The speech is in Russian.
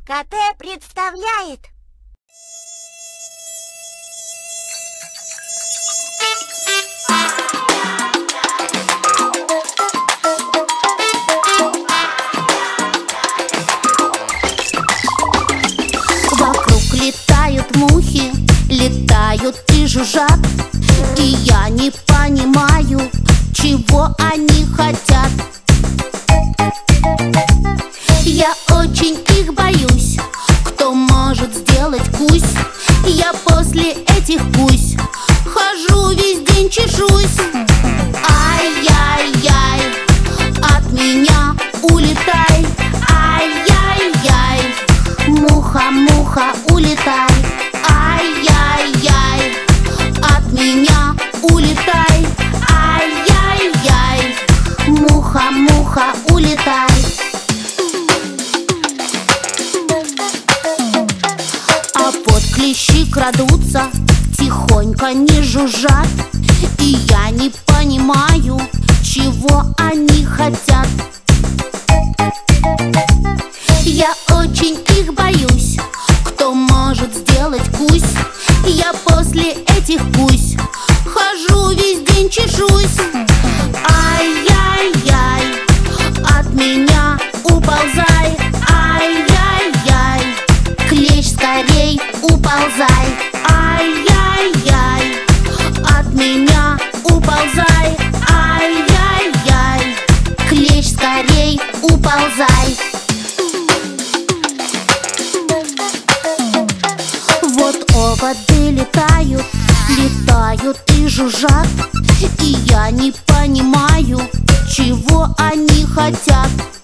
КТ представляет. Вокруг летают мухи, летают и жужжат, и я не понимаю, чего они хотят. Я очень их боюсь. Кто может сделать кусь? Я после этих кусь хожу весь день, чешусь. Ай-яй-яй, от меня улетай. Ай-яй-яй, муха-муха, улетай. Ай-яй-яй, от меня улетай. Ай-яй-яй, муха-муха, улетай. А вот клещи крадутся, тихонько не жужжат, и я не понимаю, чего они хотят. Я очень их боюсь. Кто может сделать кусь? Я после этих кусь хожу весь день, чешусь. Ай-яй-яй, от меня уползай. Ай-яй-яй, клещ, скорей уползай. Ай-яй-яй, от меня уползай. Ай-яй-яй, клещ, скорей уползай. Вот оводы летают, летают и жужжат, и я не понимаю, чего они хотят.